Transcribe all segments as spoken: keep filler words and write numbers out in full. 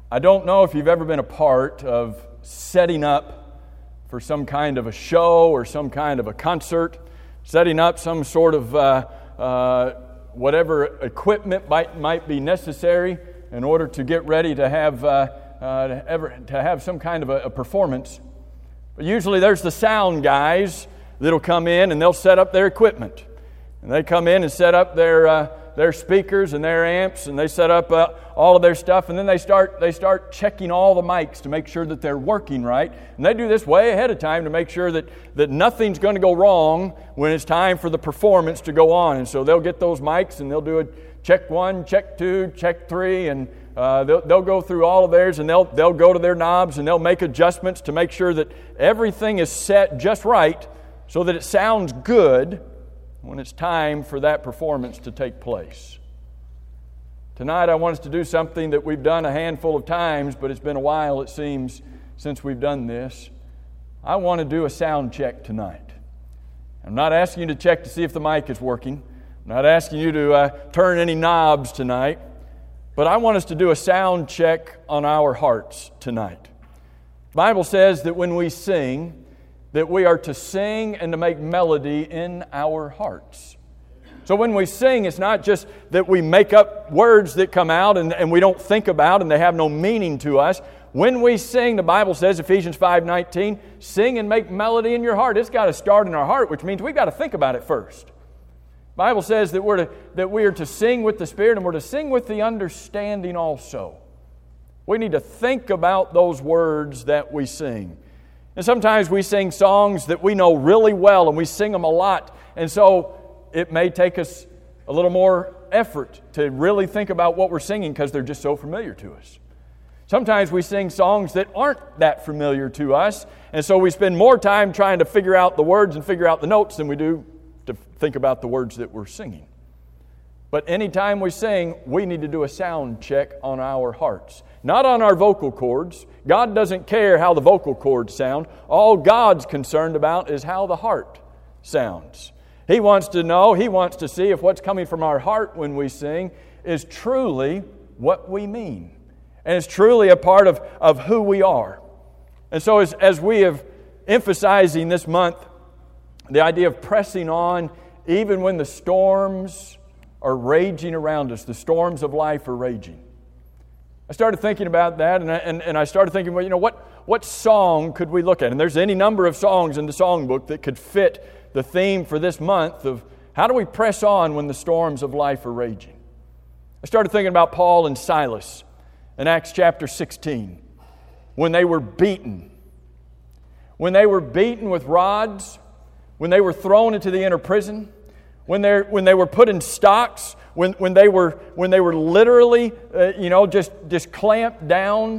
I don't know if you've ever been a part of setting up for some kind of a show or some kind of a concert, setting up some sort of uh, uh, whatever equipment might might be necessary in order to get ready to have uh, uh, to, ever, to have some kind of a, a performance. But usually there's the sound guys that'll come in and they'll set up their equipment. And they come in and set up their uh, their speakers and their amps, and they set up uh, all of their stuff, and then they start they start checking all the mics to make sure that they're working right. And they do this way ahead of time to make sure that, that nothing's going to go wrong when it's time for the performance to go on. And so they'll get those mics and they'll do a check one, check two, check three, and uh, they'll, they'll go through all of theirs, and they'll they'll go to their knobs and they'll make adjustments to make sure that everything is set just right so that it sounds good when it's time for that performance to take place. Tonight I want us to do something that we've done a handful of times, but it's been a while, it seems, since we've done this. I want to do a sound check tonight. I'm not asking you to check to see if the mic is working. I'm not asking you to uh, turn any knobs tonight, but I want us to do a sound check on our hearts tonight. The Bible says that when we sing, that we are to sing and to make melody in our hearts. So when we sing, it's not just that we make up words that come out and, and we don't think about and they have no meaning to us. When we sing, the Bible says, Ephesians five nineteen, sing and make melody in your heart. It's got to start in our heart, which means we've got to think about it first. The Bible says that we're to, that we are to sing with the Spirit and we're to sing with the understanding also. We need to think about those words that we sing. And sometimes we sing songs that we know really well and we sing them a lot. And so it may take us a little more effort to really think about what we're singing because they're just so familiar to us. Sometimes we sing songs that aren't that familiar to us. And so we spend more time trying to figure out the words and figure out the notes than we do to think about the words that we're singing. But anytime we sing, we need to do a sound check on our hearts. Not on our vocal cords. God doesn't care how the vocal cords sound. All God's concerned about is how the heart sounds. He wants to know, He wants to see if what's coming from our heart when we sing is truly what we mean. And it's truly a part of, of who we are. And so as, as we have emphasizing this month, the idea of pressing on even when the storms are raging around us, the storms of life are raging. I started thinking about that, and I, and, and I started thinking, well, you know, what, what song could we look at? And there's any number of songs in the songbook that could fit the theme for this month of how do we press on when the storms of life are raging. I started thinking about Paul and Silas in Acts chapter sixteen, when they were beaten. When they were beaten with rods, when they were thrown into the inner prison, when they when they were put in stocks, when when they were when they were literally uh, you know just just clamped down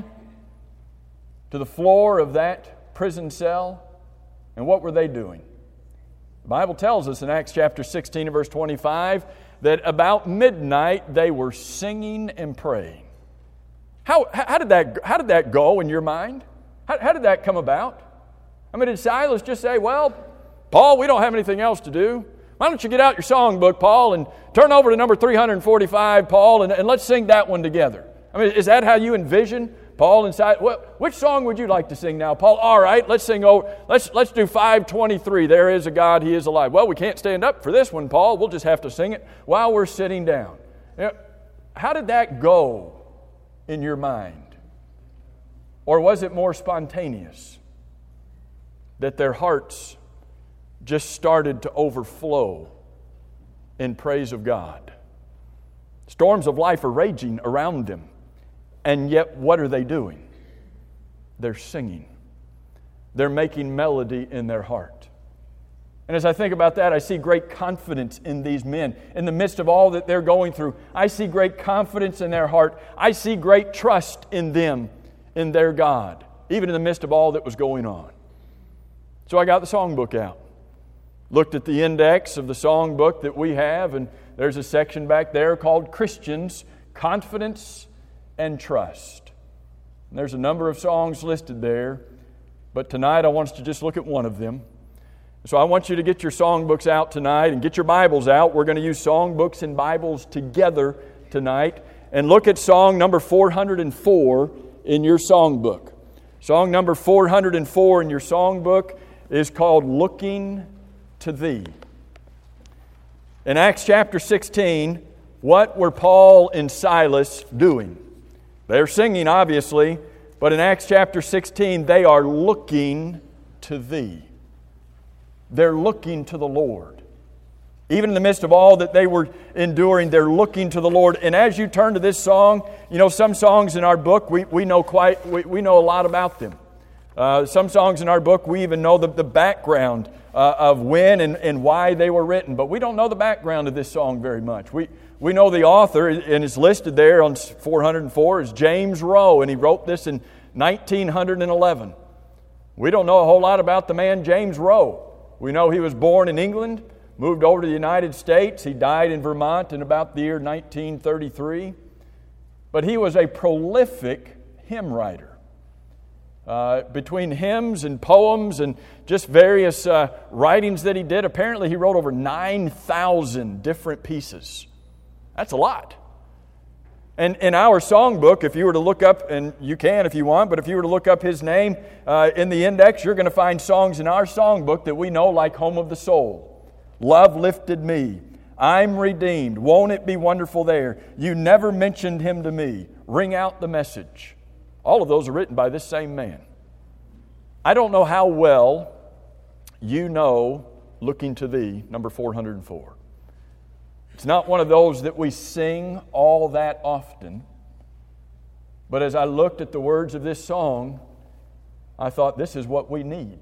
to the floor of that prison cell. And what were they doing? The Bible tells us in Acts chapter sixteen and verse twenty-five that about midnight they were singing and praying. How how did that how did that go in your mind? How, how did that come about? I mean, did Silas just say, "Well, Paul, we don't have anything else to do. Why don't you get out your songbook, Paul, and turn over to number three forty-five, Paul, and, and let's sing that one together"? I mean, is that how you envision Paul and Silas? Well, which song would you like to sing now, Paul? All right, let's sing. Oh, let's let's do five twenty-three. There is a God, He is alive. Well, we can't stand up for this one, Paul. We'll just have to sing it while we're sitting down. You know, how did that go in your mind? Or was it more spontaneous? That their hearts just started to overflow in praise of God. Storms of life are raging around them. And yet, what are they doing? They're singing. They're making melody in their heart. And as I think about that, I see great confidence in these men. In the midst of all that they're going through, I see great confidence in their heart. I see great trust in them, in their God, even in the midst of all that was going on. So I got the songbook out. Looked at the index of the songbook that we have, and there's a section back there called Christians, Confidence and Trust. And there's a number of songs listed there, but tonight I want us to just look at one of them. So I want you to get your songbooks out tonight and get your Bibles out. We're going to use songbooks and Bibles together tonight and look at song number four hundred four in your songbook. Song number four hundred four in your songbook is called Looking to Thee. In Acts chapter sixteen, what were Paul and Silas doing? They're singing, obviously, but in Acts chapter sixteen, they are looking to Thee. They're looking to the Lord. Even in the midst of all that they were enduring, they're looking to the Lord. And as you turn to this song, you know, some songs in our book, we, we know quite, we, we know a lot about them. Uh, some songs in our book, we even know the, the background uh, of when and, and why they were written. But we don't know the background of this song very much. We, we know the author, and it's listed there on four hundred four, is James Rowe, and he wrote this in nineteen eleven. We don't know a whole lot about the man James Rowe. We know he was born in England, moved over to the United States. He died in Vermont in about the year nineteen thirty-three. But he was a prolific hymn writer. Uh, between hymns and poems and just various uh, writings that he did, apparently he wrote over nine thousand different pieces. That's a lot. And in our songbook, if you were to look up, and you can if you want, but if you were to look up his name uh, in the index, you're going to find songs in our songbook that we know, like Home of the Soul, Love Lifted Me, I'm Redeemed, Won't It Be Wonderful There, You Never Mentioned Him to Me, Ring Out the Message. All of those are written by this same man. I don't know how well you know Looking to Thee, number four hundred four. It's not one of those that we sing all that often. But as I looked at the words of this song, I thought, this is what we need.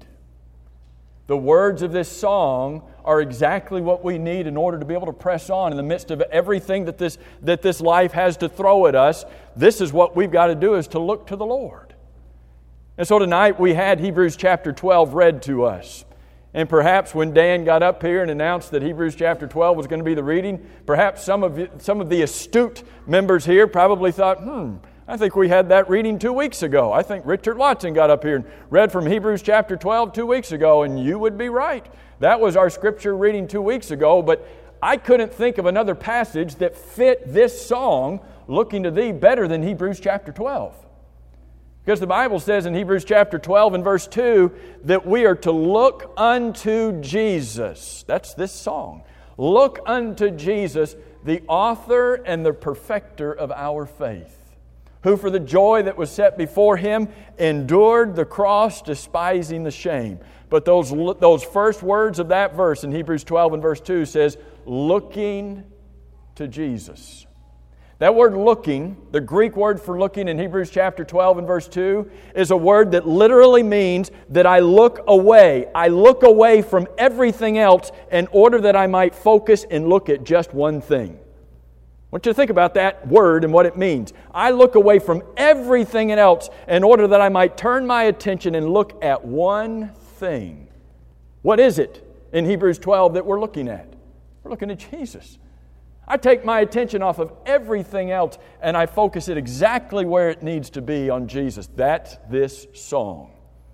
The words of this song are exactly what we need in order to be able to press on in the midst of everything that this, that this life has to throw at us. This is what we've got to do, is to look to the Lord. And so tonight we had Hebrews chapter twelve read to us. And perhaps when Dan got up here and announced that Hebrews chapter twelve was going to be the reading, perhaps some of you, some of the astute members here probably thought, hmm, I think we had that reading two weeks ago. I think Richard Watson got up here and read from Hebrews chapter twelve two weeks ago, and you would be right. That was our scripture reading two weeks ago, but I couldn't think of another passage that fit this song, Looking to Thee, better than Hebrews chapter twelve. Because the Bible says in Hebrews chapter twelve and verse two that we are to look unto Jesus. That's this song. Look unto Jesus, the author and the perfecter of our faith, who for the joy that was set before Him endured the cross, despising the shame. But those, those first words of that verse in Hebrews twelve and verse two says, looking to Jesus. That word looking, the Greek word for looking in Hebrews chapter twelve and verse two, is a word that literally means that I look away. I look away from everything else in order that I might focus and look at just one thing. I want you to think about that word and what it means. I look away from everything else in order that I might turn my attention and look at one thing. What is it in Hebrews twelve that we're looking at? We're looking at Jesus. I take my attention off of everything else and I focus it exactly where it needs to be, on Jesus. That's this song,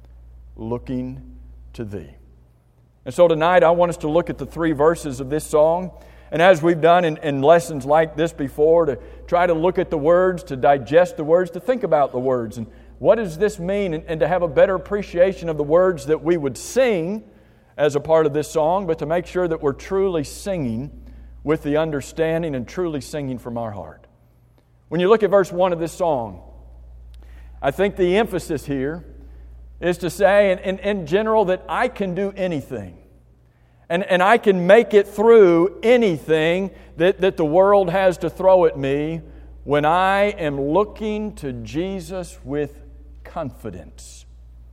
Looking to Thee. And so tonight I want us to look at the three verses of this song. And as we've done in, in lessons like this before, to try to look at the words, to digest the words, to think about the words. And what does this mean? And, and to have a better appreciation of the words that we would sing as a part of this song, but to make sure that we're truly singing with the understanding and truly singing from our heart. When you look at verse one of this song, I think the emphasis here is to say, in, in, in general, that I can do anything. And, and I can make it through anything that, that the world has to throw at me when I am looking to Jesus with confidence.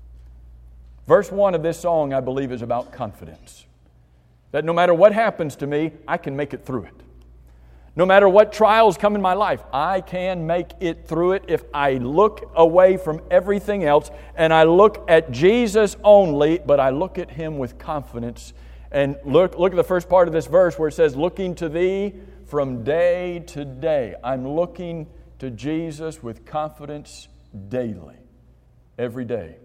Verse one of this song, I believe, is about confidence. That no matter what happens to me, I can make it through it. No matter what trials come in my life, I can make it through it if I look away from everything else and I look at Jesus only, but I look at Him with confidence. And look, look at the first part of this verse where it says, looking to Thee from day to day. I'm looking to Jesus with confidence daily, every day.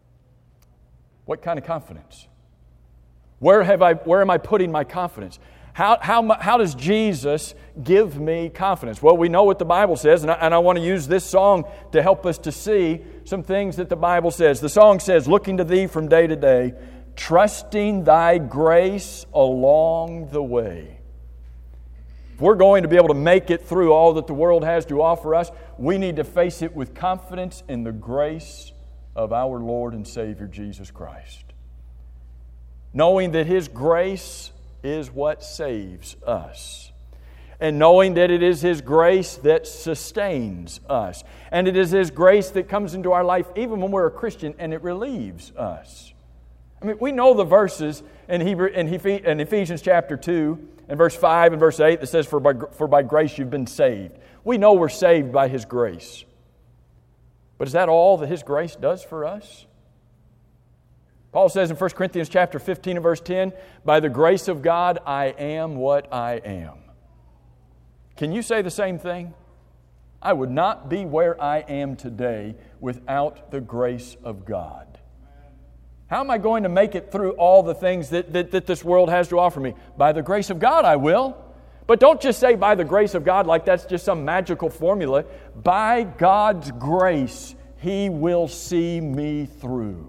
What kind of confidence? Where have I? Where am I putting my confidence? How, how, how does Jesus give me confidence? Well, we know what the Bible says, and I, and I want to use this song to help us to see some things that the Bible says. The song says, looking to Thee from day to day, trusting Thy grace along the way. If we're going to be able to make it through all that the world has to offer us, we need to face it with confidence in the grace of our Lord and Savior Jesus Christ. Knowing that His grace is what saves us. And knowing that it is His grace that sustains us. And it is His grace that comes into our life even when we're a Christian, and it relieves us. I mean, we know the verses in, Hebrew, in, Ephes- in Ephesians chapter two and verse five and verse eight that says, for by, for by grace you've been saved. We know we're saved by His grace. But is that all that His grace does for us? Paul says in First Corinthians chapter fifteen and verse ten, by the grace of God I am what I am. Can you say the same thing? I would not be where I am today without the grace of God. How am I going to make it through all the things that, that, that this world has to offer me? By the grace of God I will. But don't just say by the grace of God like that's just some magical formula. By God's grace He will see me through.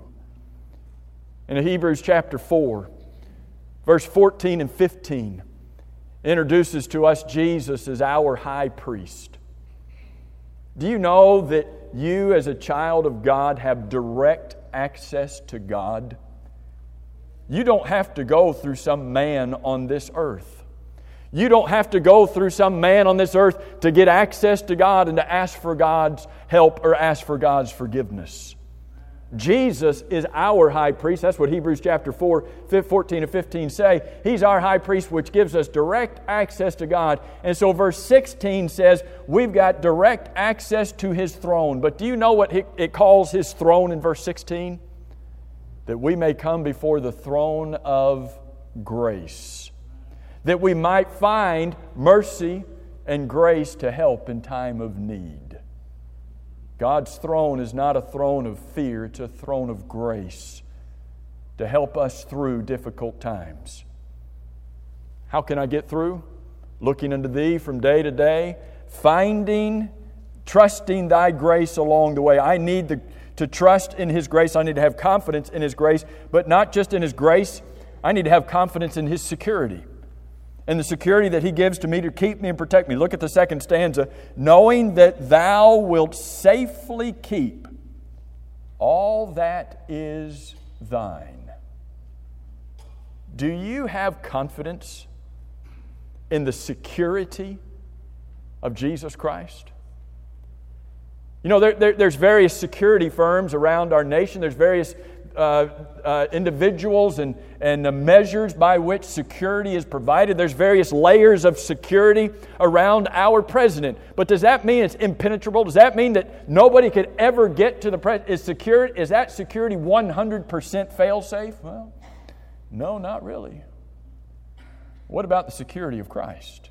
In Hebrews chapter four, verse fourteen and fifteen, introduces to us Jesus as our high priest. Do you know that you as a child of God have direct access to God? You don't have to go through some man on this earth. You don't have to go through some man on this earth to get access to God and to ask for God's help or ask for God's forgiveness. Jesus is our high priest. That's what Hebrews chapter four, fourteen and fifteen say. He's our high priest, which gives us direct access to God. And so verse sixteen says we've got direct access to His throne. But do you know what it calls His throne in verse sixteen? That we may come before the throne of grace. That we might find mercy and grace to help in time of need. God's throne is not a throne of fear, it's a throne of grace to help us through difficult times. How can I get through? Looking unto Thee from day to day, finding, trusting Thy grace along the way. I need the, to trust in His grace. I need to have confidence in His grace, but not just in His grace. I need to have confidence in His security. And the security that He gives to me to keep me and protect me. Look at the second stanza. Knowing that Thou wilt safely keep all that is Thine. Do you have confidence in the security of Jesus Christ? You know, there, there, there's various security firms around our nation. There's various Uh, uh, individuals and, and the measures by which security is provided. There's various layers of security around our president. But does that mean it's impenetrable? Does that mean that nobody could ever get to the president? Is, secure, is that security one hundred percent fail-safe? Well, no, not really. What about the security of Christ?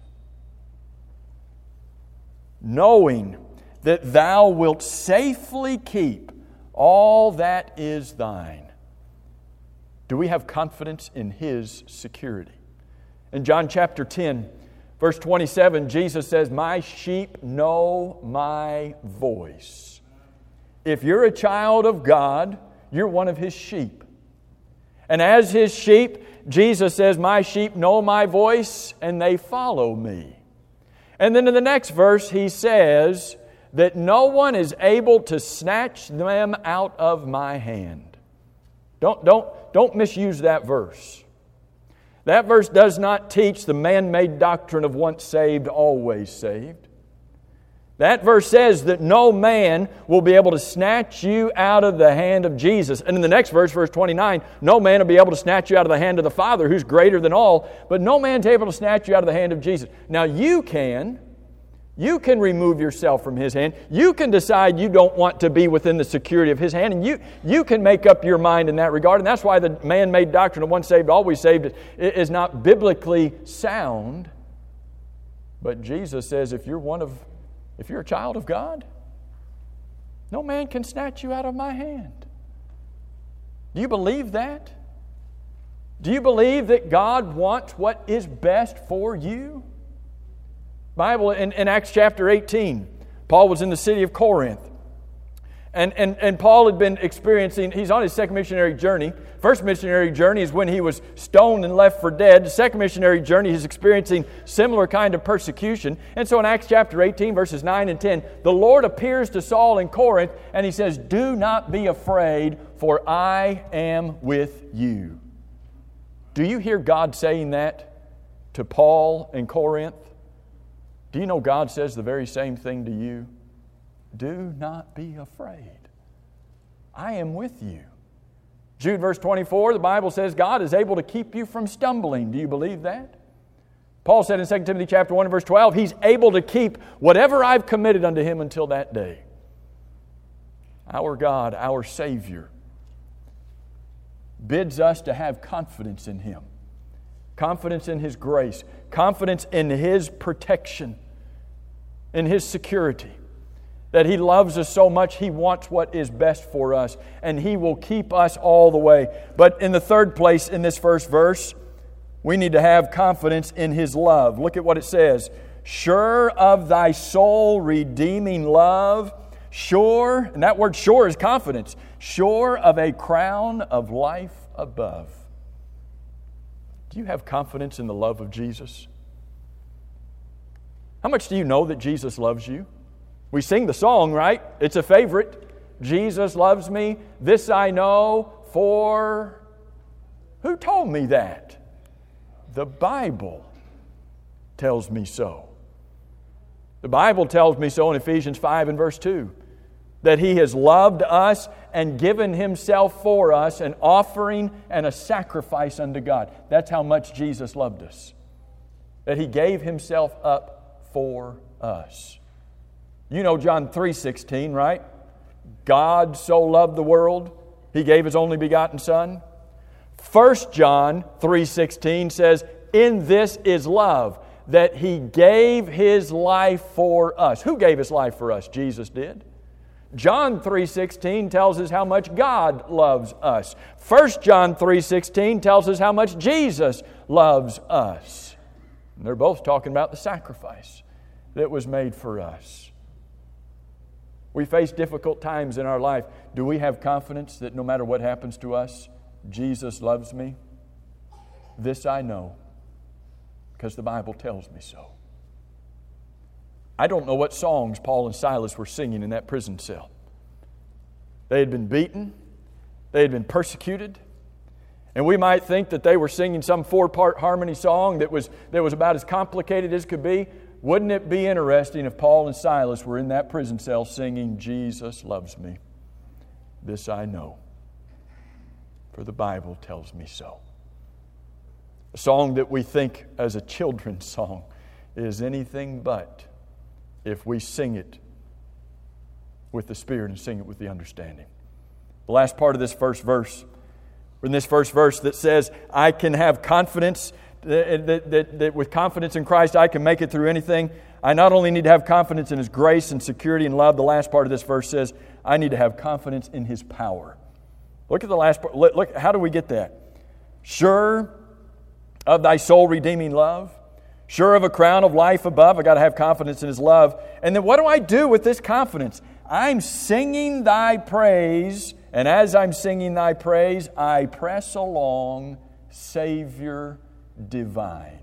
Knowing that Thou wilt safely keep all that is Thine. Do we have confidence in His security? In John chapter ten, verse twenty-seven, Jesus says, my sheep know my voice. If you're a child of God, you're one of His sheep. And as His sheep, Jesus says, my sheep know my voice and they follow me. And then in the next verse, He says that no one is able to snatch them out of my hand. Don't, don't, don't misuse that verse. That verse does not teach the man-made doctrine of once saved, always saved. That verse says that no man will be able to snatch you out of the hand of Jesus. And in the next verse, verse twenty-nine, no man will be able to snatch you out of the hand of the Father, who's greater than all, but no man is able to snatch you out of the hand of Jesus. Now you can... You can remove yourself from His hand. You can decide you don't want to be within the security of His hand. And you, you can make up your mind in that regard. And that's why the man-made doctrine of once saved, always saved is not biblically sound. But Jesus says if you're one of, if you're a child of God, no man can snatch you out of my hand. Do you believe that? Do you believe that God wants what is best for you? Bible in, in Acts chapter eighteen, Paul was in the city of Corinth. And, and, and Paul had been experiencing, he's on his second missionary journey. First missionary journey is when he was stoned and left for dead. The second missionary journey, he's experiencing similar kind of persecution. And so in Acts chapter eighteen, verses nine and ten, the Lord appears to Saul in Corinth, and he says, "Do not be afraid, for I am with you." Do you hear God saying that to Paul in Corinth? Do you know God says the very same thing to you? Do not be afraid. I am with you. Jude verse twenty-four, the Bible says God is able to keep you from stumbling. Do you believe that? Paul said in Second Timothy chapter one and verse twelve, He's able to keep whatever I've committed unto Him until that day. Our God, our Savior, bids us to have confidence in Him. Confidence in His grace. Confidence in His protection. In His security. That He loves us so much, He wants what is best for us. And He will keep us all the way. But in the third place in this first verse, we need to have confidence in His love. Look at what it says. Sure of thy soul redeeming love. Sure, and that word sure is confidence. Sure of a crown of life above. Do you have confidence in the love of Jesus? How much do you know that Jesus loves you? We sing the song, right? It's a favorite. Jesus loves me. This I know, for who told me that? The Bible tells me so. The Bible tells me so in Ephesians five and verse two. That He has loved us and given Himself for us, an offering and a sacrifice unto God. That's how much Jesus loved us. That He gave Himself up for us. You know John three sixteen, right? God so loved the world, He gave His only begotten Son. First John three sixteen says, in this is love, that He gave His life for us. Who gave His life for us? Jesus did. John three sixteen tells us how much God loves us. First John three sixteen tells us how much Jesus loves us. And they're both talking about the sacrifice that was made for us. We face difficult times in our life. Do we have confidence that no matter what happens to us, Jesus loves me? This I know, because the Bible tells me so. I don't know what songs Paul and Silas were singing in that prison cell. They had been beaten. They had been persecuted. And we might think that they were singing some four-part harmony song that was, that was about as complicated as could be. Wouldn't it be interesting if Paul and Silas were in that prison cell singing, Jesus loves me. This I know, for the Bible tells me so. A song that we think as a children's song is anything but if we sing it with the Spirit and sing it with the understanding. The last part of this first verse, in this first verse that says, I can have confidence, that, that, that, that with confidence in Christ I can make it through anything. I not only need to have confidence in His grace and security and love, the last part of this verse says, I need to have confidence in His power. Look at the last part. Look, look, how do we get that? Sure of thy soul redeeming love. Sure of a crown of life above. I've got to have confidence in His love. And then what do I do with this confidence? I'm singing Thy praise, and as I'm singing Thy praise, I press along, Savior divine.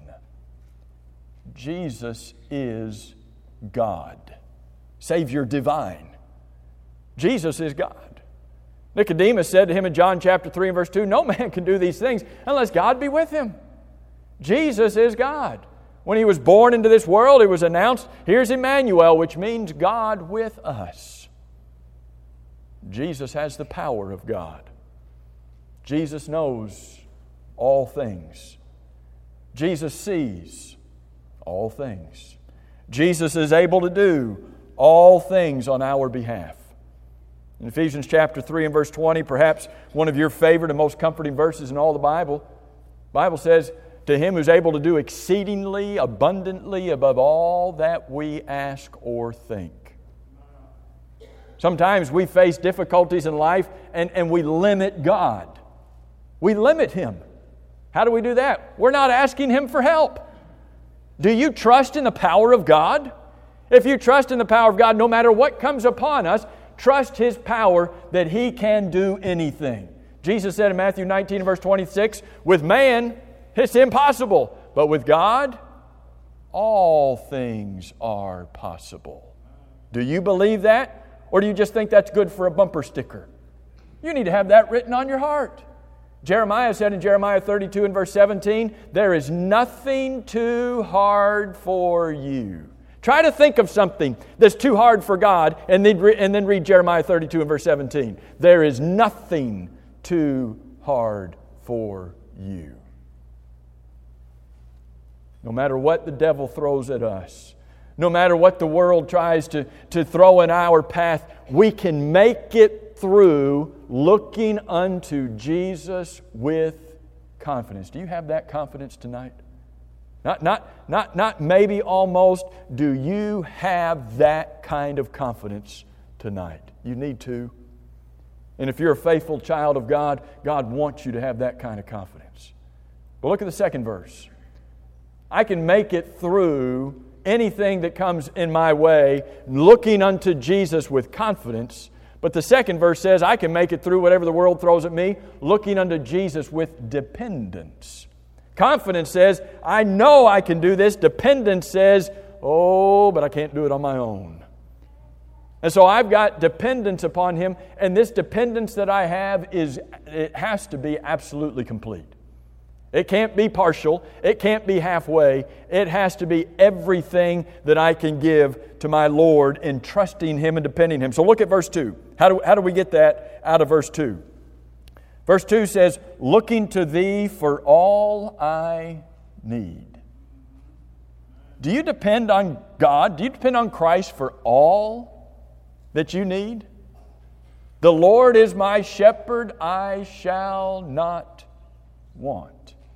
Jesus is God. Savior divine. Jesus is God. Nicodemus said to Him in John chapter three and verse two, no man can do these things unless God be with him. Jesus is God. When He was born into this world, it was announced, here's Emmanuel, which means God with us. Jesus has the power of God. Jesus knows all things. Jesus sees all things. Jesus is able to do all things on our behalf. In Ephesians chapter three and verse twenty, perhaps one of your favorite and most comforting verses in all the Bible, the Bible says, to Him who's able to do exceedingly abundantly above all that we ask or think. Sometimes we face difficulties in life and, and we limit God. We limit Him. How do we do that? We're not asking Him for help. Do you trust in the power of God? If you trust in the power of God, no matter what comes upon us, trust His power that He can do anything. Jesus said in Matthew nineteen, verse twenty-six, with man, it's impossible, but with God, all things are possible. Do you believe that? Or do you just think that's good for a bumper sticker? You need to have that written on your heart. Jeremiah said in Jeremiah thirty-two and verse seventeen, there is nothing too hard for you. Try to think of something that's too hard for God and then, re- and then read Jeremiah thirty-two and verse seventeen. There is nothing too hard for you. No matter what the devil throws at us, no matter what the world tries to, to throw in our path, we can make it through looking unto Jesus with confidence. Do you have that confidence tonight? Not, not, not, not maybe, almost. Do you have that kind of confidence tonight? You need to. And if you're a faithful child of God, God wants you to have that kind of confidence. But look at the second verse. I can make it through anything that comes in my way, looking unto Jesus with confidence. But the second verse says, I can make it through whatever the world throws at me, looking unto Jesus with dependence. Confidence says, I know I can do this. Dependence says, oh, but I can't do it on my own. And so I've got dependence upon Him, and this dependence that I have is, it has to be absolutely complete. It can't be partial. It can't be halfway. It has to be everything that I can give to my Lord in trusting Him and depending Him. So look at verse two. How do, how do we get that out of verse two? Verse two says, looking to Thee for all I need. Do you depend on God? Do you depend on Christ for all that you need? The Lord is my shepherd, I shall not want.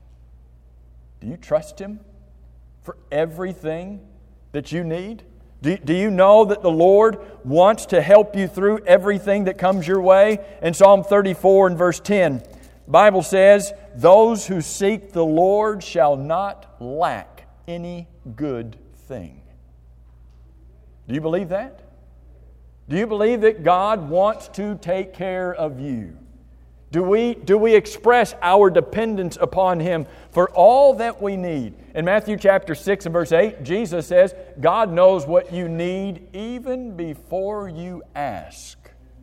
Do you trust Him for everything that you need? Do, do you know that the Lord wants to help you through everything that comes your way? In Psalm thirty-four and verse ten, the Bible says, those who seek the Lord shall not lack any good thing. Do you believe that? Do you believe that God wants to take care of you? Do we, do we express our dependence upon Him for all that we need? In Matthew chapter six and verse eight, Jesus says, God knows what you need even before you ask.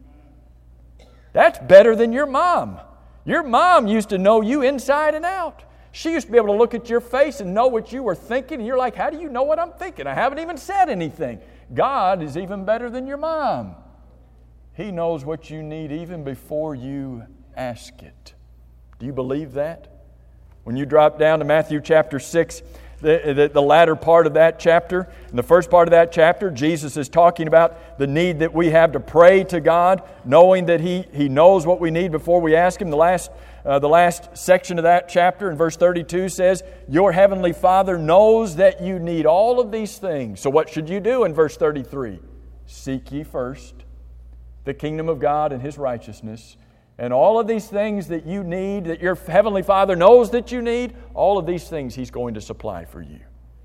That's better than your mom. Your mom used to know you inside and out. She used to be able to look at your face and know what you were thinking. And you're like, how do you know what I'm thinking? I haven't even said anything. God is even better than your mom. He knows what you need even before you ask it. Do you believe that? When you drop down to Matthew chapter six, the, the, the latter part of that chapter, in the first part of that chapter, Jesus is talking about the need that we have to pray to God, knowing that He, he knows what we need before we ask Him. The last, uh, the last section of that chapter in verse thirty-two says, your heavenly Father knows that you need all of these things. So what should you do in verse thirty-three? Seek ye first the kingdom of God and His righteousness, and all of these things that you need, that your Heavenly Father knows that you need, all of these things He's going to supply for you.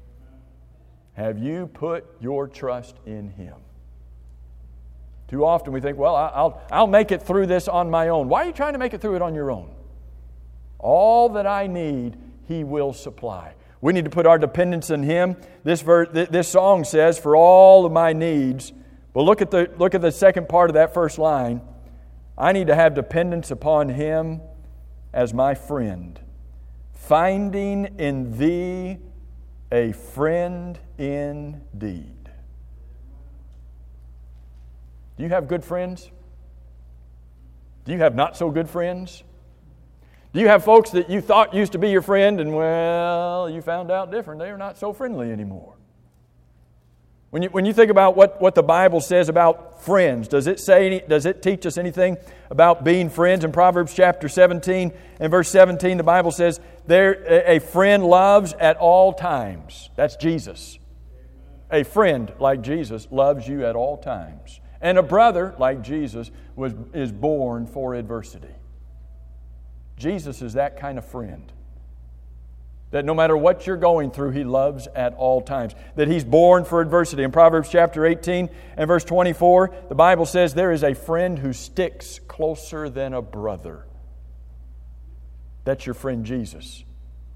Have you put your trust in Him? Too often we think, well, I'll, I'll make it through this on my own. Why are you trying to make it through it on your own? All that I need, He will supply. We need to put our dependence in Him. This verse, this song says, for all of my needs. Well, look at the, look at the second part of that first line. I need to have dependence upon Him as my friend, finding in Thee a friend indeed. Do you have good friends? Do you have not so good friends? Do you have folks that you thought used to be your friend and, well, you found out different? They are not so friendly anymore. When you, when you think about what, what the Bible says about friends, does it say any, does it teach us anything about being friends? In Proverbs chapter seventeen and verse seventeen, the Bible says, there a friend loves at all times. That's Jesus. A friend like Jesus loves you at all times. And a brother like Jesus was is born for adversity. Jesus is that kind of friend. That no matter what you're going through, He loves at all times. That He's born for adversity. In Proverbs chapter eighteen and verse twenty-four, the Bible says, there is a friend who sticks closer than a brother. That's your friend Jesus.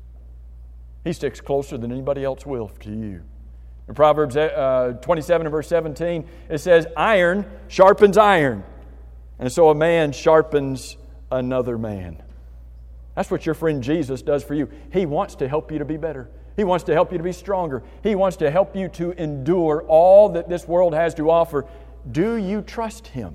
He sticks closer than anybody else will to you. In Proverbs uh, twenty-seven and verse seventeen, it says, iron sharpens iron, and so a man sharpens another man. That's what your friend Jesus does for you. He wants to help you to be better. He wants to help you to be stronger. He wants to help you to endure all that this world has to offer. Do you trust Him?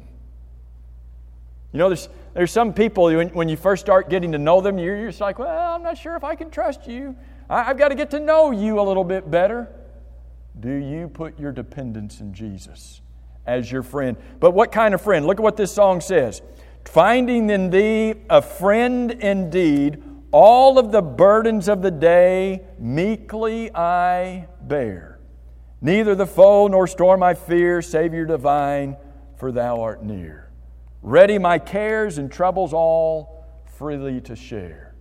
You know, there's, there's some people, when, when you first start getting to know them, you're, you're just like, well, I'm not sure if I can trust you. I, I've got to get to know you a little bit better. Do you put your dependence in Jesus as your friend? But what kind of friend? Look at what this song says. Finding in Thee a friend indeed, all of the burdens of the day meekly I bear. Neither the foe nor storm I fear, Savior divine, for Thou art near. Ready my cares and troubles all freely to share.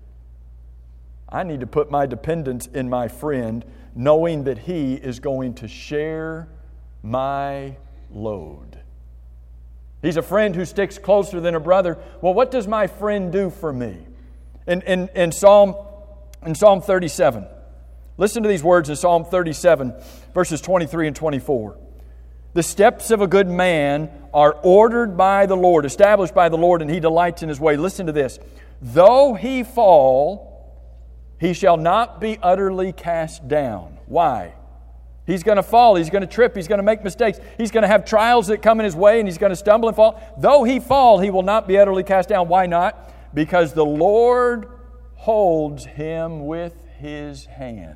I need to put my dependence in my friend, knowing that He is going to share my load. He's a friend who sticks closer than a brother. Well, what does my friend do for me? In, in, in, Psalm, in Psalm thirty-seven, listen to these words in Psalm thirty-seven, verses twenty-three and twenty-four. The steps of a good man are ordered by the Lord, established by the Lord, and He delights in His way. Listen to this. Though he fall, he shall not be utterly cast down. Why? He's going to fall. He's going to trip. He's going to make mistakes. He's going to have trials that come in his way, and he's going to stumble and fall. Though he fall, he will not be utterly cast down. Why not? Because the Lord holds him with His hand.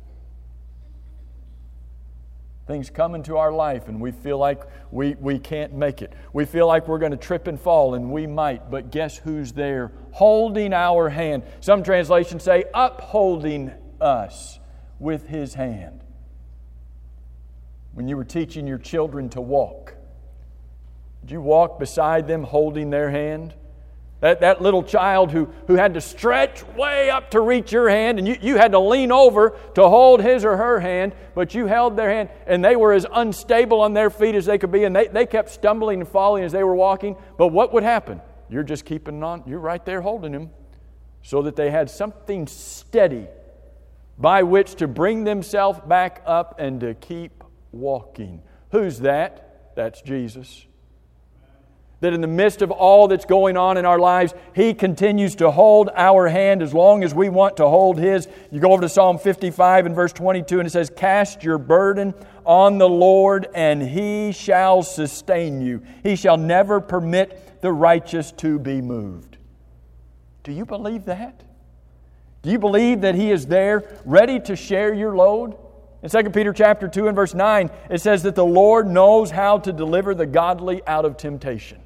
Things come into our life and we feel like we, we can't make it. We feel like we're going to trip and fall, and we might. But guess who's there? Holding our hand. Some translations say upholding us with His hand. When you were teaching your children to walk, did you walk beside them holding their hand? That, that little child who, who had to stretch way up to reach your hand, and you, you had to lean over to hold his or her hand, but you held their hand, and they were as unstable on their feet as they could be, and they, they kept stumbling and falling as they were walking. But what would happen? You're just keeping on, you're right there holding him, so that they had something steady by which to bring themselves back up and to keep walking. Who's that? That's Jesus. That in the midst of all that's going on in our lives, He continues to hold our hand as long as we want to hold His. You go over to Psalm fifty-five and verse twenty-two, and it says, cast your burden on the Lord, and He shall sustain you. He shall never permit the righteous to be moved. Do you believe that? Do you believe that He is there, ready to share your load? In Second Peter chapter two and verse nine, it says that the Lord knows how to deliver the godly out of temptation.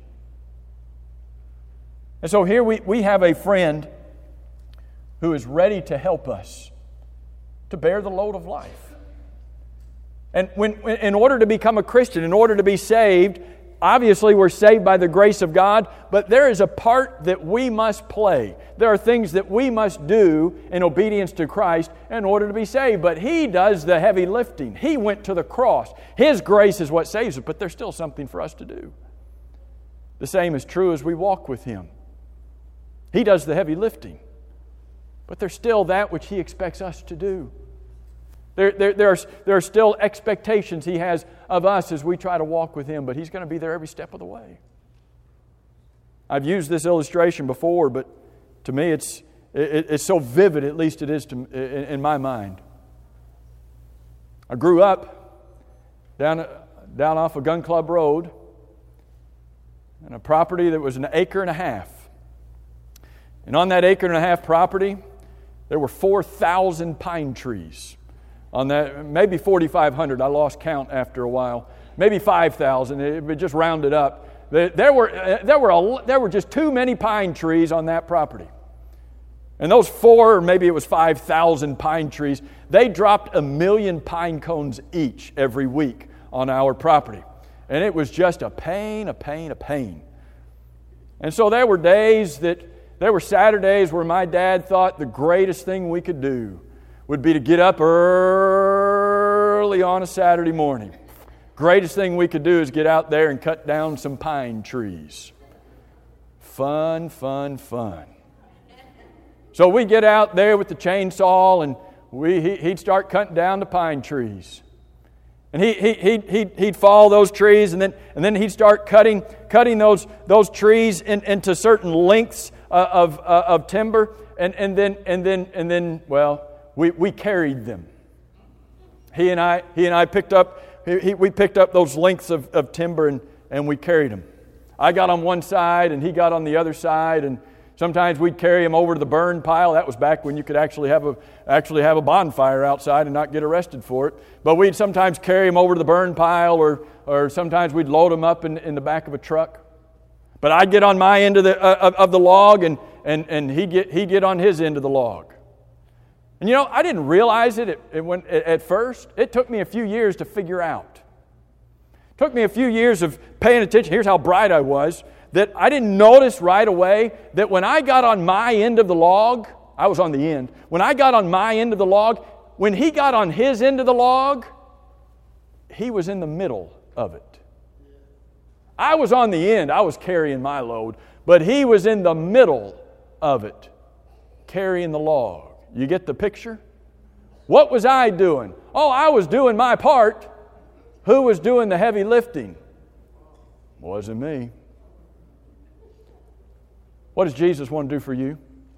And so here we, we have a friend who is ready to help us to bear the load of life. And when, in order to become a Christian, in order to be saved, obviously we're saved by the grace of God, but there is a part that we must play. There are things that we must do in obedience to Christ in order to be saved. But He does the heavy lifting. He went to the cross. His grace is what saves us, but there's still something for us to do. The same is true as we walk with Him. He does the heavy lifting, but there's still that which He expects us to do. There, there, there, are, there are still expectations He has of us as we try to walk with Him, but He's going to be there every step of the way. I've used this illustration before, but to me it's, it, it's so vivid, at least it is to, in, in my mind. I grew up down, down off of Gun Club Road in a property that was an acre and a half. And on that acre and a half property, there were four thousand pine trees. On that, maybe forty-five hundred. I lost count after a while. Maybe five thousand. It just rounded up. There were there were a, there were just too many pine trees on that property. And those four, or maybe it was five thousand pine trees, they dropped a million pine cones each every week on our property. And it was just a pain, a pain, a pain. And so there were days that There were Saturdays where my dad thought the greatest thing we could do would be to get up early on a Saturday morning. Greatest thing we could do is get out there and cut down some pine trees. Fun, fun, fun. So we get out there with the chainsaw and we he, he'd start cutting down the pine trees. And he, he, he, he'd, he'd follow those trees, and then, and then he'd start cutting, cutting those, those trees in, into certain lengths uh, of, uh, of timber. And, and, then, and, then, and then, well, we, we carried them. He and I, he and I picked up, he, he, we picked up those lengths of, of timber and, and we carried them. I got on one side and he got on the other side, and sometimes we'd carry him over to the burn pile. That was back when you could actually have a actually have a bonfire outside and not get arrested for it. But we'd sometimes carry him over to the burn pile, or or sometimes we'd load him up in, in the back of a truck. But I'd get on my end of the uh, of, of the log, and and and he'd get he'd get on his end of the log. And you know, I didn't realize it, it, it when, at first. It took me a few years to figure out. It took me a few years of paying attention. Here's how bright I was. That I didn't notice right away that when I got on my end of the log, I was on the end. When I got on my end of the log, when he got on his end of the log, he was in the middle of it. I was on the end. I was carrying my load. But he was in the middle of it, carrying the log. You get the picture? What was I doing? Oh, I was doing my part. Who was doing the heavy lifting? Wasn't me. What does Jesus want to do for you?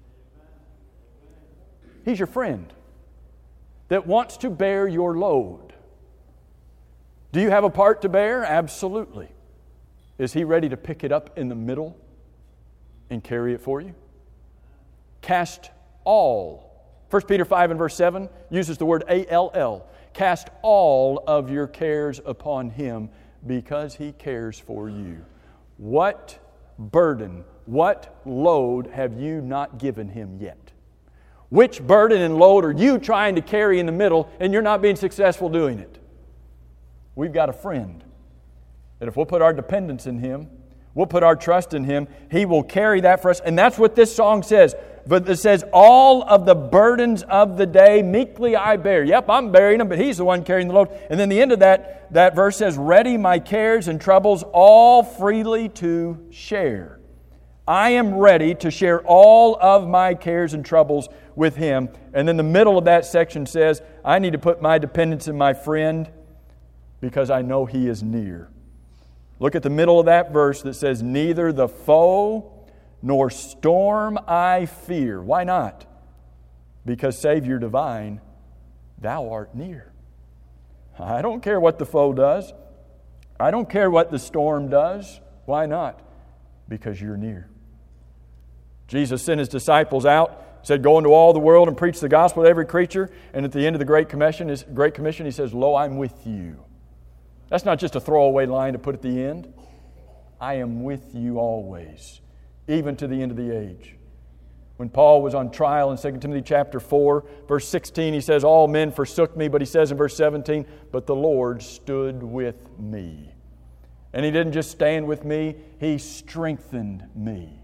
He's your friend that wants to bear your load. Do you have a part to bear? Absolutely. Is He ready to pick it up in the middle and carry it for you? Cast all. First Peter five and verse seven uses the word A L L. Cast all of your cares upon Him because He cares for you. What burden, what load have you not given Him yet? Which burden and load are you trying to carry in the middle and you're not being successful doing it? We've got a friend that if we'll put our dependence in Him, we'll put our trust in Him, He will carry that for us. And that's what this song says. But it says, all of the burdens of the day meekly I bear. Yep, I'm bearing them, but He's the one carrying the load. And then the end of that, that verse says, ready my cares and troubles all freely to share. I am ready to share all of my cares and troubles with Him. And then the middle of that section says, I need to put my dependence in my friend because I know He is near. Look at the middle of that verse that says, neither the foe nor storm I fear. Why not? Because Savior divine, Thou art near. I don't care what the foe does. I don't care what the storm does. Why not? Because You're near. Jesus sent His disciples out, said, go into all the world and preach the gospel to every creature. And at the end of the Great Commission, his Great Commission, He says, lo, I'm with you. That's not just a throwaway line to put at the end. I am with you always, even to the end of the age. When Paul was on trial in Second Timothy chapter four, verse sixteen, he says, all men forsook me, but he says in verse seventeen, but the Lord stood with me. And He didn't just stand with me, He strengthened me.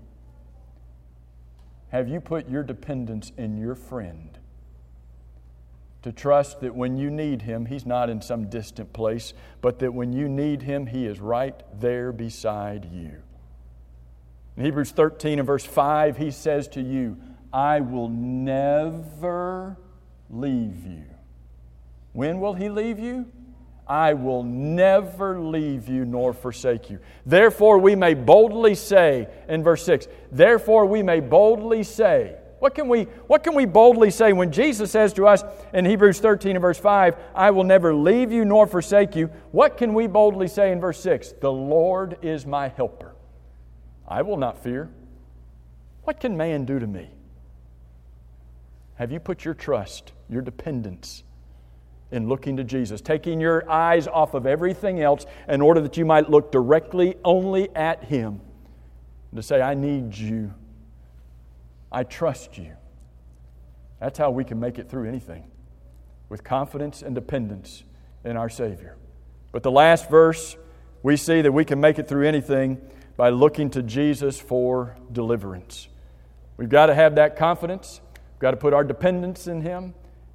Have you put your dependence in your friend to trust that when you need Him, He's not in some distant place, but that when you need Him, He is right there beside you? In Hebrews thirteen and verse five, He says to you, I will never leave you. When will He leave you? I will never leave you nor forsake you. Therefore we may boldly say, in verse six, therefore we may boldly say, what can we, what can we boldly say when Jesus says to us in Hebrews thirteen and verse five, I will never leave you nor forsake you? What can we boldly say in verse six? The Lord is my helper. I will not fear. What can man do to me? Have you put your trust, your dependence in looking to Jesus, taking your eyes off of everything else in order that you might look directly only at Him and to say, I need You. I trust You. That's how we can make it through anything, with confidence and dependence in our Savior. But the last verse, we see that we can make it through anything by looking to Jesus for deliverance. We've got to have that confidence. We've got to put our dependence in Him.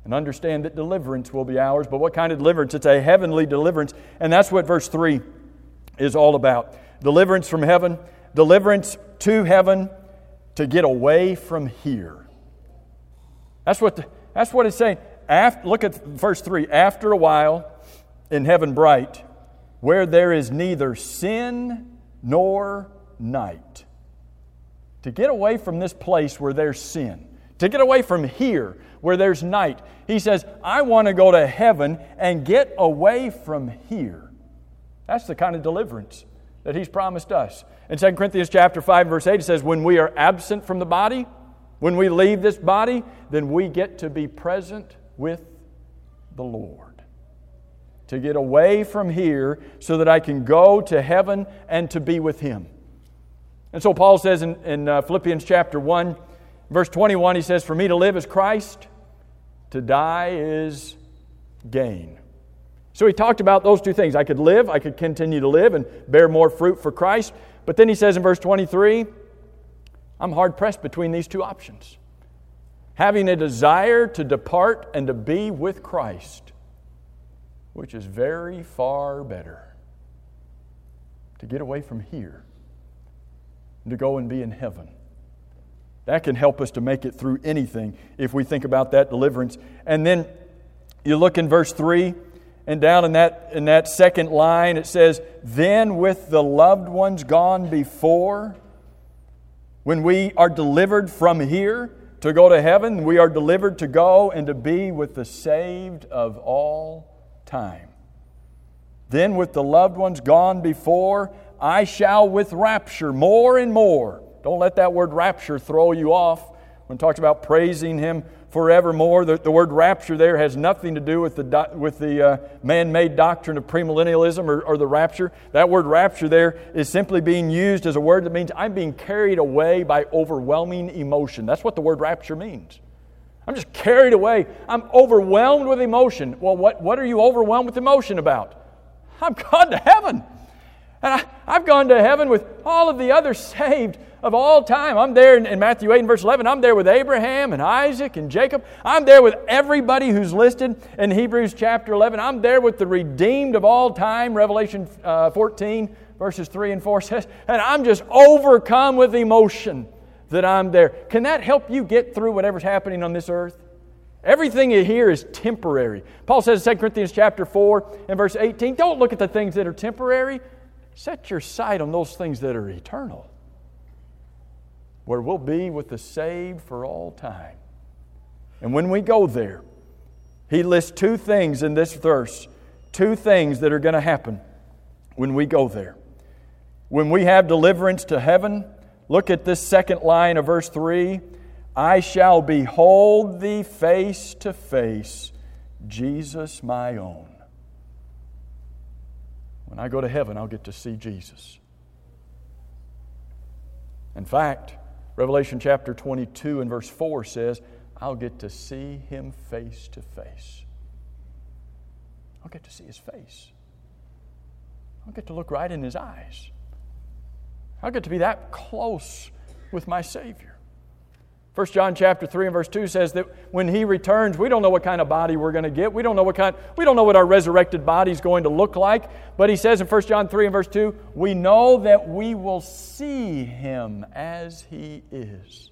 and understand that deliverance will be ours. But what kind of deliverance? It's a heavenly deliverance. And that's what verse three is all about. Deliverance from heaven, deliverance to heaven, to get away from here. That's what, the, that's what it's saying. After, look at verse three. After a while, in heaven bright, where there is neither sin nor night. To get away from this place where there's sin. To get away from here where there's night. He says, I want to go to heaven and get away from here. That's the kind of deliverance that He's promised us. In Second Corinthians chapter five, verse eight, it says, when we are absent from the body, when we leave this body, then we get to be present with the Lord. To get away from here so that I can go to heaven and to be with Him. And so Paul says in, in uh, Philippians chapter one, verse twenty-one, he says, for me to live is Christ, to die is gain. So he talked about those two things. I could live, I could continue to live and bear more fruit for Christ. But then he says in verse twenty-three, I'm hard-pressed between these two options. Having a desire to depart and to be with Christ, which is very far better. To get away from here and to go and be in heaven. That can help us to make it through anything if we think about that deliverance. And then you look in verse three, and down in that, in that second line it says, then with the loved ones gone before, when we are delivered from here to go to heaven, we are delivered to go and to be with the saved of all time. Then with the loved ones gone before, I shall with rapture more and more. Don't let that word rapture throw you off. When it talks about praising Him forevermore, the, the word rapture there has nothing to do with the, do, with the uh, man-made doctrine of premillennialism or, or the rapture. That word rapture there is simply being used as a word that means I'm being carried away by overwhelming emotion. That's what the word rapture means. I'm just carried away. I'm overwhelmed with emotion. Well, what, what are you overwhelmed with emotion about? I've gone to heaven. And I, I've gone to heaven with all of the other saved of all time. I'm there in, in Matthew eight and verse eleven. I'm there with Abraham and Isaac and Jacob. I'm there with everybody who's listed in Hebrews chapter eleven. I'm there with the redeemed of all time. Revelation uh, fourteen verses three and four says, and I'm just overcome with emotion that I'm there. Can that help you get through whatever's happening on this earth? Everything you hear is temporary. Paul says in Second Corinthians chapter four and verse eighteen, don't look at the things that are temporary. Set your sight on those things that are eternal, where we'll be with the saved for all time. And when we go there, he lists two things in this verse, two things that are going to happen when we go there. When we have deliverance to heaven, look at this second line of verse three. I shall behold thee face to face, Jesus my own. When I go to heaven, I'll get to see Jesus. In fact, Revelation chapter twenty-two and verse four says, I'll get to see Him face to face. I'll get to see His face. I'll get to look right in His eyes. I'll get to be that close with my Savior. First John chapter three and verse two says that when He returns, we don't know what kind of body we're going to get. We don't know what kind, we don't know what our resurrected body is going to look like. But He says in First John three and verse two, we know that we will see Him as He is.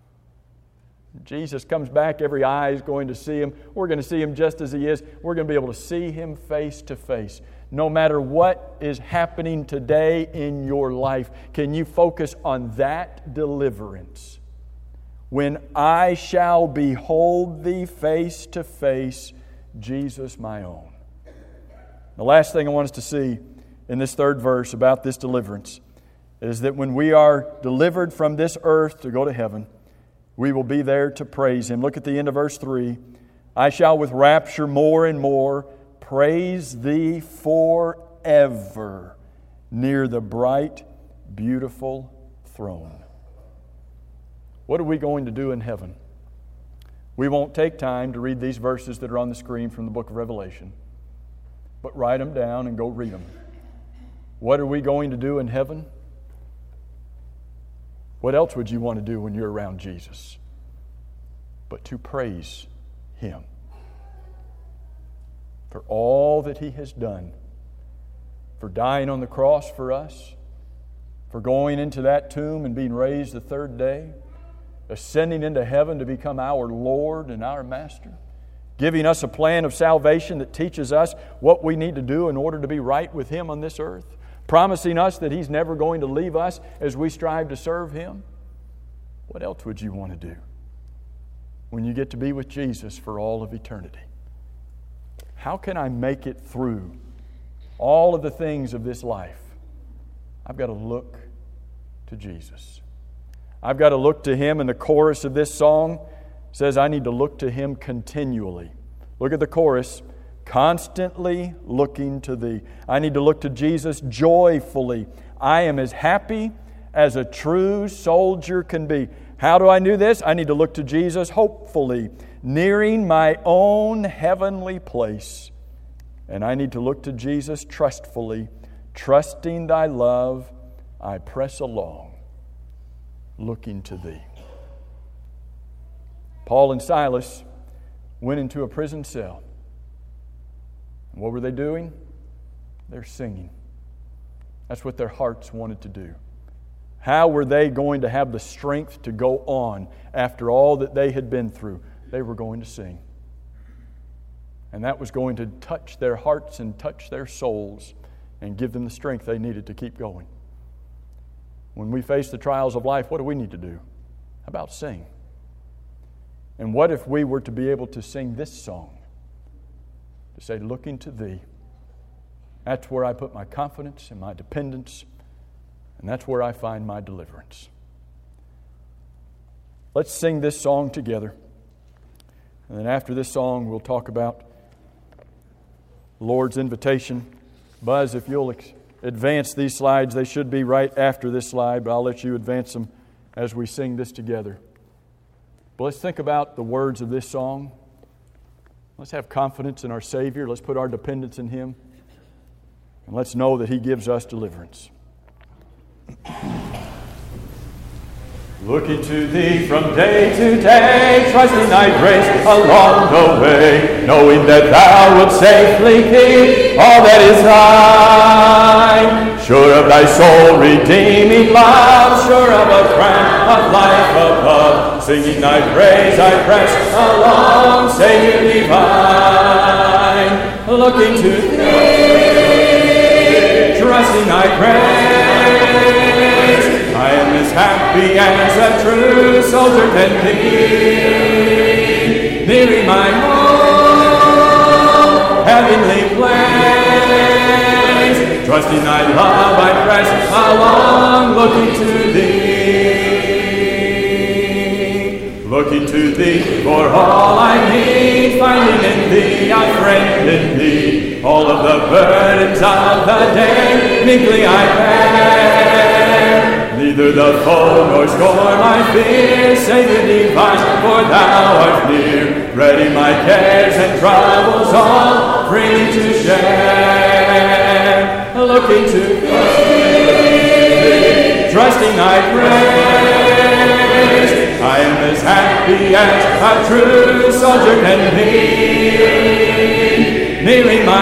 Jesus comes back, every eye is going to see Him. We're going to see Him just as He is. We're going to be able to see Him face to face. No matter what is happening today in your life, can you focus on that deliverance? When I shall behold thee face to face, Jesus my own. The last thing I want us to see in this third verse about this deliverance is that when we are delivered from this earth to go to heaven, we will be there to praise Him. Look at the end of verse three. I shall with rapture more and more praise thee forever near the bright, beautiful throne. What are we going to do in heaven? We won't take time to read these verses that are on the screen from the book of Revelation, but write them down and go read them. What are we going to do in heaven? What else would you want to do when you're around Jesus? But to praise Him. for all that He has done, for dying on the cross for us, for going into that tomb and being raised the third day, ascending into heaven to become our Lord and our Master, giving us a plan of salvation that teaches us what we need to do in order to be right with Him on this earth, promising us that He's never going to leave us as we strive to serve Him. What else would you want to do when you get to be with Jesus for all of eternity? How can I make it through all of the things of this life? I've got to look to Jesus. I've got to look to Him, and the chorus of this song says I need to look to Him continually. Look at the chorus. Constantly looking to Thee. I need to look to Jesus joyfully. I am as happy as a true soldier can be. How do I do this? I need to look to Jesus hopefully, nearing my own heavenly place. And I need to look to Jesus trustfully, trusting Thy love, I press along, looking to Thee. Paul and Silas went into a prison cell. And what were they doing? They're singing. That's what their hearts wanted to do. How were they going to have the strength to go on after all that they had been through? They were going to sing. And that was going to touch their hearts and touch their souls and give them the strength they needed to keep going. When we face the trials of life, what do we need to do? How about sing? And what if we were to be able to sing this song? To say, looking to Thee. That's where I put my confidence and my dependence, and that's where I find my deliverance. Let's sing this song together. And then after this song, we'll talk about the Lord's invitation. Buzz, if you'll ex- advance these slides, they should be right after this slide, but I'll let you advance them as we sing this together. But let's think about the words of this song. Let's have confidence in our Savior. Let's put our dependence in Him. And let's know that He gives us deliverance. Looking to Thee from day to day, trusting Thy grace along the way, knowing that Thou wilt safely keep all that is Thine. Sure of Thy soul redeeming love, sure of a crown of life above, singing Thy praise I press along, Savior divine. Looking to Thee, trusting Thy grace, I am as happy as a true soldier can be, nearing my home, heavenly place. Trusting Thy love, I press along, looking to Thee. Looking to Thee for all I need, finding in Thee a friend indeed. All of the burdens of the day, meekly I bear. Neither the foe nor storm I fear, Savior divine, for Thou art near. Ready my cares and troubles all freely to share. Looking to Thee, trusting Thy grace, I am as happy as a true soldier can be, nearing my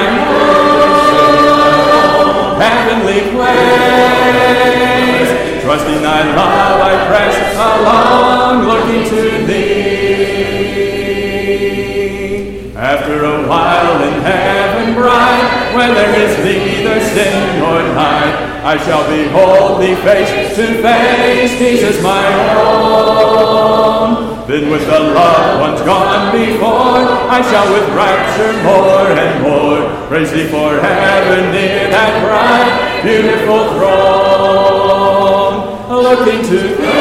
home, heavenly place. Trusting Thy love, I press along, looking to Thee. After a while in heaven bright, where there is neither sin nor night, I shall behold Thee face to face, Jesus my own. Then with the loved ones gone before, I shall with rapture more and more praise Thee forever near that bright, beautiful throne. Looking to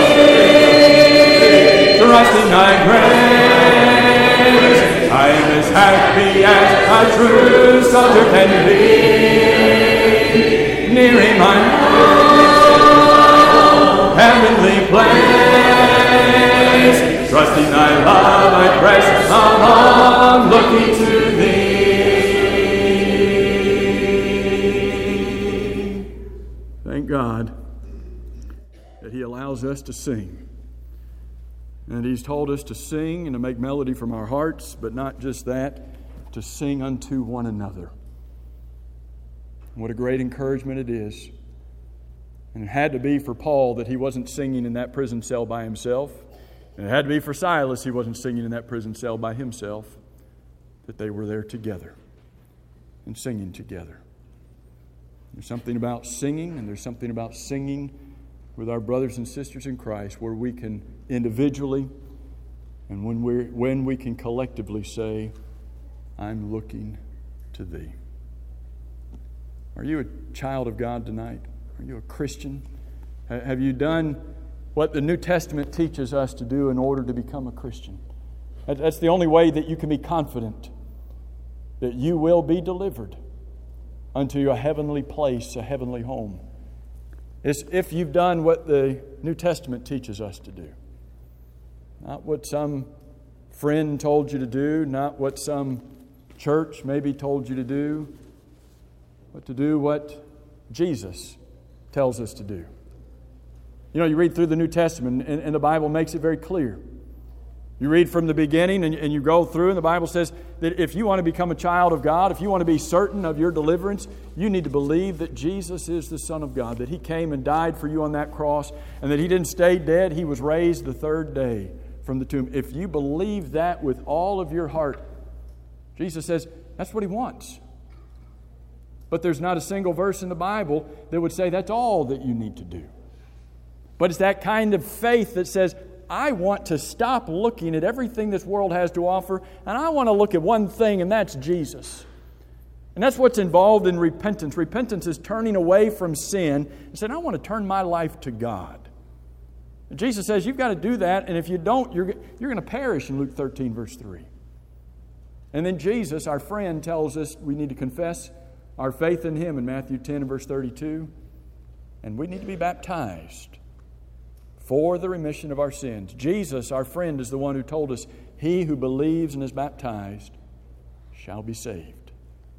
Thee, trusting Thy grace, I am as happy as a true soldier can be, nearing my home, heavenly place. Trusting Thy love, I press along, looking to Thee. Thank God that He allows us to sing. And He's told us to sing and to make melody from our hearts, but not just that, to sing unto one another. What a great encouragement it is. And it had to be for Paul that he wasn't singing in that prison cell by himself. And it had to be for Silas he wasn't singing in that prison cell by himself. That they were there together and singing together. There's something about singing, and there's something about singing with our brothers and sisters in Christ where we can individually and when we when we can collectively say, I'm looking to Thee. Are you a child of God tonight? Are you a Christian? Have you done what the New Testament teaches us to do in order to become a Christian? That's the only way that you can be confident that you will be delivered unto a heavenly place, a heavenly home. It's if you've done what the New Testament teaches us to do. Not what some friend told you to do, not what some church maybe told you to do, but to do what Jesus tells us to do. You know, you read through the New Testament, and, and the Bible makes it very clear. You read from the beginning, and, and you go through, and the Bible says that if you want to become a child of God, if you want to be certain of your deliverance, you need to believe that Jesus is the Son of God, that He came and died for you on that cross, and that He didn't stay dead, He was raised the third day from the tomb. If you believe that with all of your heart, Jesus says that's what He wants. But there's not a single verse in the Bible that would say that's all that you need to do. But it's that kind of faith that says, I want to stop looking at everything this world has to offer, and I want to look at one thing, and that's Jesus. And that's what's involved in repentance. Repentance is turning away from sin and saying, I want to turn my life to God. And Jesus says, you've got to do that, and if you don't, you're, you're going to perish in Luke thirteen, verse three. And then Jesus, our friend, tells us we need to confess our faith in Him in Matthew ten and verse thirty-two. And we need to be baptized for the remission of our sins. Jesus, our friend, is the one who told us, he who believes and is baptized shall be saved.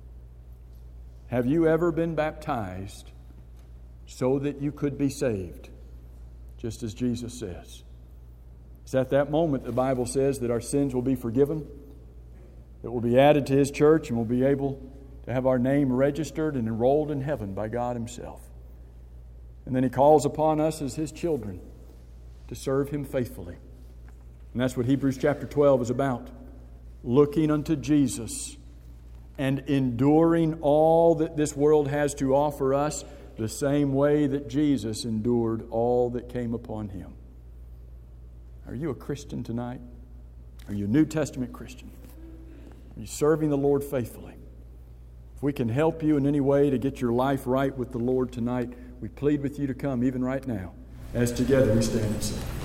Have you ever been baptized so that you could be saved? Just as Jesus says. It's at that moment the Bible says that our sins will be forgiven, that we'll be added to His church, and we'll be able to have our name registered and enrolled in heaven by God Himself. And then He calls upon us as His children to serve Him faithfully. And that's what Hebrews chapter twelve is about. Looking unto Jesus and enduring all that this world has to offer us the same way that Jesus endured all that came upon Him. Are you a Christian tonight? Are you a New Testament Christian? Are you serving the Lord faithfully? If we can help you in any way to get your life right with the Lord tonight, we plead with you to come even right now, as together we stand and sing.